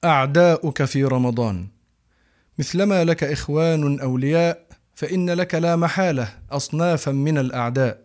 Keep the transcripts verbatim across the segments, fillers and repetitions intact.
أعداؤك في رمضان. مثلما لك إخوان أولياء، فإن لك لا محالة أصنافا من الأعداء.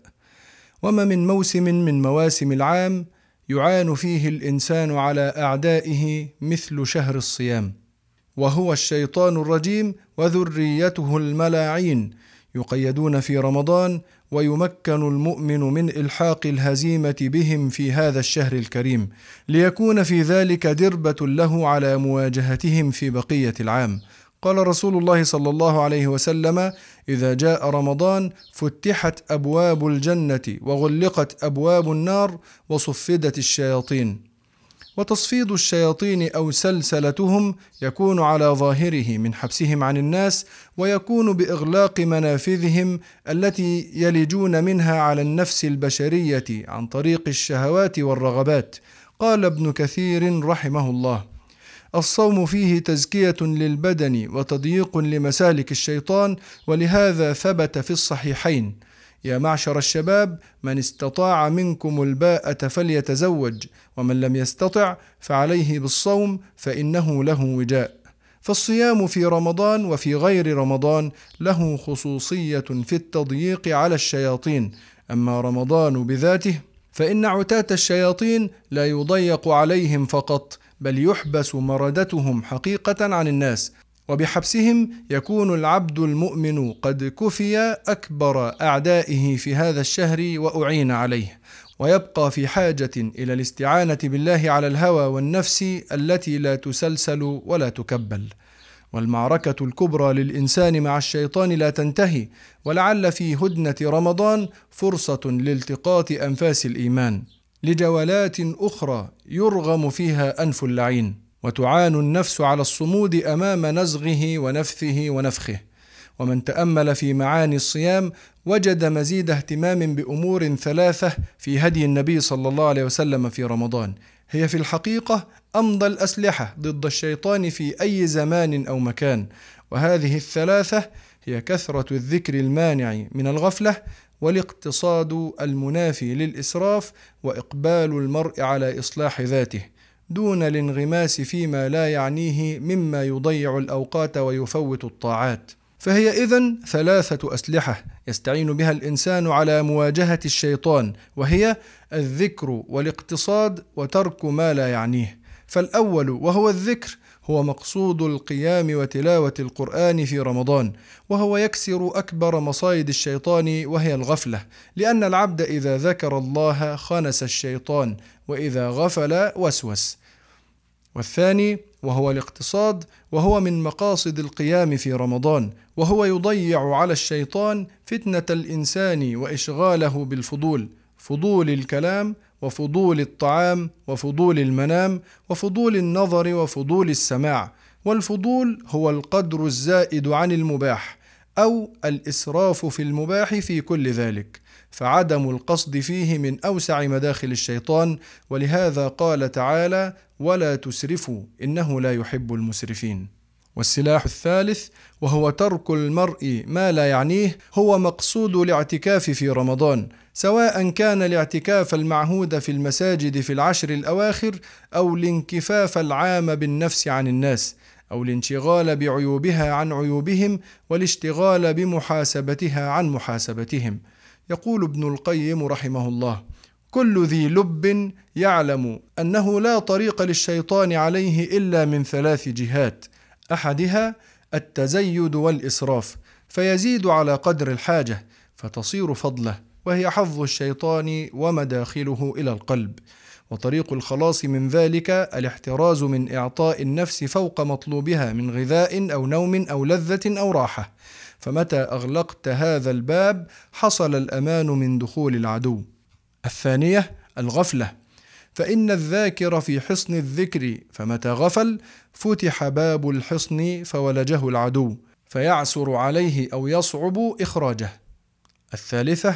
وما من موسم من مواسم العام يعان فيه الإنسان على أعدائه مثل شهر الصيام، وهو الشيطان الرجيم وذريته الملاعين، يقيدون في رمضان، ويمكن المؤمن من إلحاق الهزيمة بهم في هذا الشهر الكريم، ليكون في ذلك دربة له على مواجهتهم في بقية العام. قال رسول الله صلى الله عليه وسلم: إذا جاء رمضان فتحت أبواب الجنة وغلقت أبواب النار وصفدت الشياطين. وتصفيد الشياطين أو سلسلتهم يكون على ظاهره من حبسهم عن الناس، ويكون بإغلاق منافذهم التي يلجون منها على النفس البشرية عن طريق الشهوات والرغبات. قال ابن كثير رحمه الله: الصوم فيه تزكية للبدن وتضييق لمسالك الشيطان، ولهذا ثبت في الصحيحين: يا معشر الشباب، من استطاع منكم الباءة فليتزوج، ومن لم يستطع فعليه بالصوم فإنه له وجاء. فالصيام في رمضان وفي غير رمضان له خصوصية في التضييق على الشياطين. أما رمضان بذاته فإن عتاة الشياطين لا يضيق عليهم فقط، بل يحبس مردتهم حقيقة عن الناس، وبحبسهم يكون العبد المؤمن قد كفي أكبر أعدائه في هذا الشهر وأعين عليه، ويبقى في حاجة إلى الاستعانة بالله على الهوى والنفس التي لا تسلسل ولا تكبل. والمعركة الكبرى للإنسان مع الشيطان لا تنتهي، ولعل في هدنة رمضان فرصة لالتقاط أنفاس الإيمان لجولات أخرى يرغم فيها أنف اللعين، وتعان النفس على الصمود أمام نزغه ونفثه ونفخه. ومن تأمل في معاني الصيام وجد مزيد اهتمام بأمور ثلاثة في هدي النبي صلى الله عليه وسلم في رمضان، هي في الحقيقة أمضى الأسلحة ضد الشيطان في أي زمان أو مكان. وهذه الثلاثة هي كثرة الذكر المانع من الغفلة، والاقتصاد المنافي للإسراف، وإقبال المرء على إصلاح ذاته دون الانغماس فيما لا يعنيه مما يضيع الأوقات ويفوت الطاعات. فهي إذن ثلاثة أسلحة يستعين بها الإنسان على مواجهة الشيطان، وهي الذكر والاقتصاد وترك ما لا يعنيه. فالأول وهو الذكر هو مقصود القيام وتلاوة القرآن في رمضان، وهو يكسر أكبر مصايد الشيطان وهي الغفلة، لأن العبد إذا ذكر الله خنس الشيطان، وإذا غفل وسوس. والثاني وهو الاقتصاد، وهو من مقاصد القيام في رمضان، وهو يضيع على الشيطان فتنة الإنسان وإشغاله بالفضول، فضول الكلام وفضول الطعام وفضول المنام وفضول النظر وفضول السماع. والفضول هو القدر الزائد عن المباح، أو الإسراف في المباح في كل ذلك، فعدم القصد فيه من أوسع مداخل الشيطان. ولهذا قال تعالى: ولا تسرفوا إنه لا يحب المسرفين. والسلاح الثالث وهو ترك المرء ما لا يعنيه، هو مقصود الاعتكاف في رمضان، سواء كان الاعتكاف المعهود في المساجد في العشر الأواخر، أو الانكفاف العام بالنفس عن الناس، أو الانشغال بعيوبها عن عيوبهم، والاشتغال بمحاسبتها عن محاسبتهم. يقول ابن القيم رحمه الله: كل ذي لب يعلم أنه لا طريق للشيطان عليه إلا من ثلاث جهات: أحدها التزيد والإسراف، فيزيد على قدر الحاجة فتصير فضله، وهي حظ الشيطان ومداخله إلى القلب. وطريق الخلاص من ذلك الاحتراز من إعطاء النفس فوق مطلوبها من غذاء أو نوم أو لذة أو راحة، فمتى أغلقت هذا الباب حصل الأمان من دخول العدو. الثانية الغفلة، فإن الذاكر في حصن الذكر، فمتى غفل فتح باب الحصن فولجه العدو، فيعسر عليه أو يصعب إخراجه. الثالثة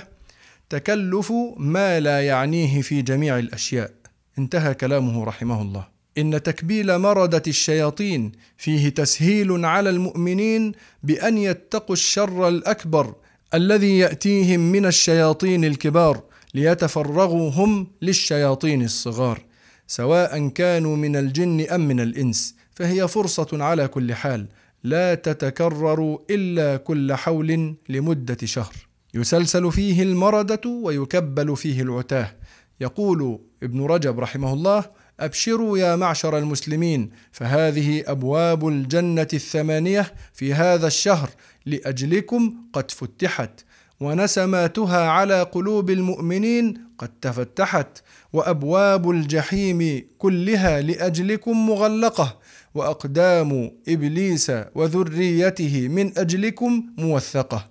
تكلف ما لا يعنيه في جميع الأشياء. انتهى كلامه رحمه الله. إن تكبيل مردة الشياطين فيه تسهيل على المؤمنين بأن يتقوا الشر الأكبر الذي يأتيهم من الشياطين الكبار، ليتفرغوا هم للشياطين الصغار، سواء كانوا من الجن أم من الإنس، فهي فرصة على كل حال لا تتكرر إلا كل حول لمدة شهر، يسلسل فيه المردة ويكبل فيه العتاه. يقول ابن رجب رحمه الله: أبشروا يا معشر المسلمين، فهذه أبواب الجنة الثمانية في هذا الشهر لأجلكم قد فتحت، ونسماتها على قلوب المؤمنين قد تفتحت، وأبواب الجحيم كلها لأجلكم مغلقة، وأقدام إبليس وذريته من أجلكم موثقة.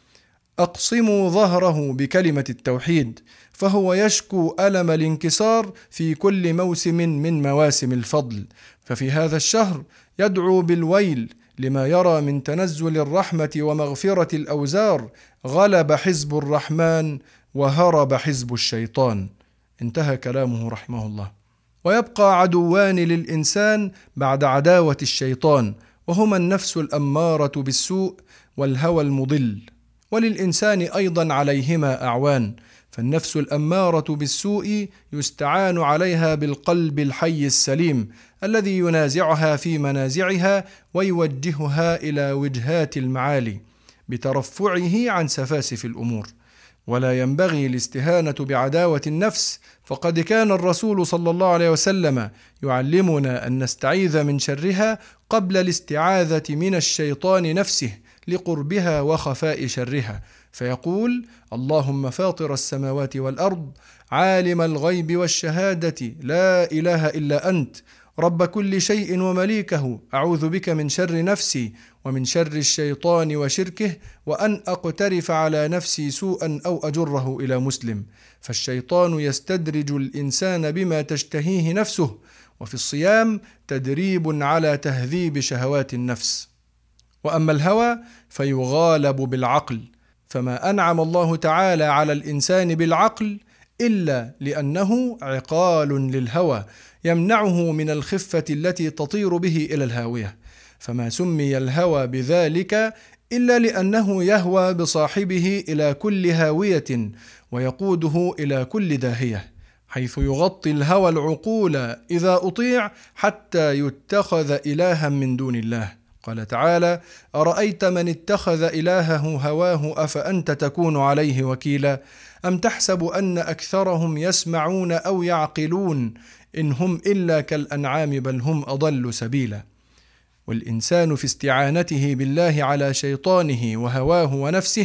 أقسموا ظهره بكلمة التوحيد، فهو يشكو ألم الانكسار في كل موسم من مواسم الفضل، ففي هذا الشهر يدعو بالويل لما يرى من تنزل الرحمة ومغفرة الأوزار. غلب حزب الرحمن وهرب حزب الشيطان. انتهى كلامه رحمه الله. ويبقى عدوان للإنسان بعد عداوة الشيطان، وهما النفس الأمارة بالسوء والهوى المضل، وللإنسان أيضا عليهما أعوان. فالنفس الأمارة بالسوء يستعان عليها بالقلب الحي السليم الذي ينازعها في منازعها ويوجهها إلى وجهات المعالي بترفعه عن سفاسف الأمور. ولا ينبغي الاستهانة بعداوة النفس، فقد كان الرسول صلى الله عليه وسلم يعلمنا أن نستعيذ من شرها قبل الاستعاذة من الشيطان نفسه لقربها وخفاء شرها، فيقول: اللهم فاطر السماوات والأرض، عالم الغيب والشهادة، لا إله إلا أنت، رب كل شيء ومليكه، أعوذ بك من شر نفسي ومن شر الشيطان وشركه، وأن أقترف على نفسي سوءا أو أجره إلى مسلم. فالشيطان يستدرج الإنسان بما تشتهيه نفسه، وفي الصيام تدريب على تهذيب شهوات النفس. وأما الهوى فيغالب بالعقل، فما أنعم الله تعالى على الإنسان بالعقل إلا لأنه عقال للهوى يمنعه من الخفة التي تطير به إلى الهاوية، فما سمي الهوى بذلك إلا لأنه يهوى بصاحبه إلى كل هاوية ويقوده إلى كل داهية، حيث يغطي الهوى العقول إذا أطيع حتى يتخذ إلها من دون الله. قال تعالى: أرأيت من اتخذ إلهه هواه أفأنت تكون عليه وكيلا، أم تحسب أن أكثرهم يسمعون أو يعقلون، إن هم إلا كالأنعام بل هم أضل سبيلا. والإنسان في استعانته بالله على شيطانه وهواه ونفسه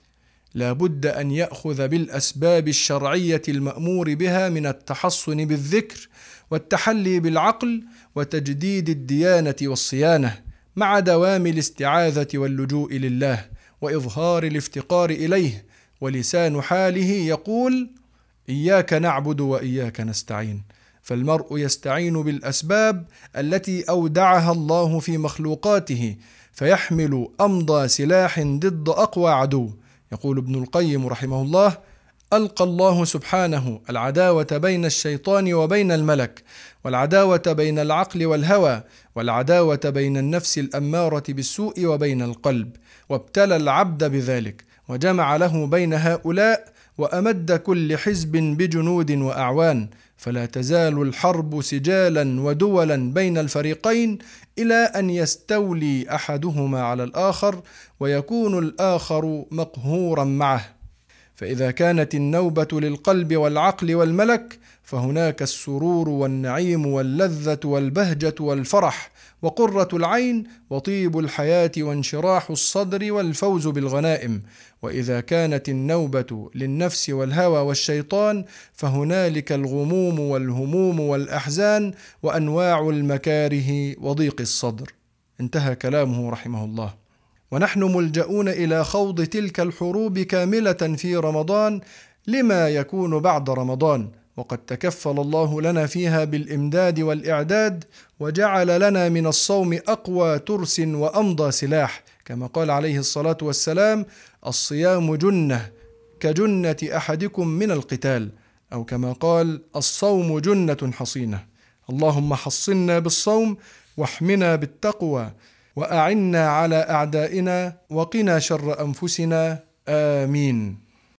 لا بد أن يأخذ بالأسباب الشرعية المأمور بها من التحصن بالذكر والتحلي بالعقل وتجديد الديانة والصيانة، مع دوام الاستعاذة واللجوء لله وإظهار الافتقار إليه، ولسان حاله يقول: إياك نعبد وإياك نستعين. فالمرء يستعين بالأسباب التي أودعها الله في مخلوقاته، فيحمل أمضى سلاح ضد أقوى عدو. يقول ابن القيم رحمه الله: ألقى الله سبحانه العداوة بين الشيطان وبين الملك، والعداوة بين العقل والهوى، والعداوة بين النفس الأمارة بالسوء وبين القلب، وابتلى العبد بذلك وجمع له بين هؤلاء، وأمد كل حزب بجنود وأعوان، فلا تزال الحرب سجالا ودولا بين الفريقين إلى أن يستولي أحدهما على الآخر ويكون الآخر مقهورا معه. فإذا كانت النوبة للقلب والعقل والملك، فهناك السرور والنعيم واللذة والبهجة والفرح وقرة العين وطيب الحياة وانشراح الصدر والفوز بالغنائم. وإذا كانت النوبة للنفس والهوى والشيطان، فهنالك الغموم والهموم والأحزان وأنواع المكاره وضيق الصدر. انتهى كلامه رحمه الله. ونحن ملجؤون إلى خوض تلك الحروب كاملة في رمضان لما يكون بعد رمضان، وقد تكفل الله لنا فيها بالإمداد والإعداد، وجعل لنا من الصوم أقوى ترس وأمضى سلاح، كما قال عليه الصلاة والسلام: الصيام جنة كجنة أحدكم من القتال، أو كما قال: الصوم جنة حصينة. اللهم حصنا بالصوم واحمنا بالتقوى، وأعنا على أعدائنا، وقنا شر أنفسنا، آمين.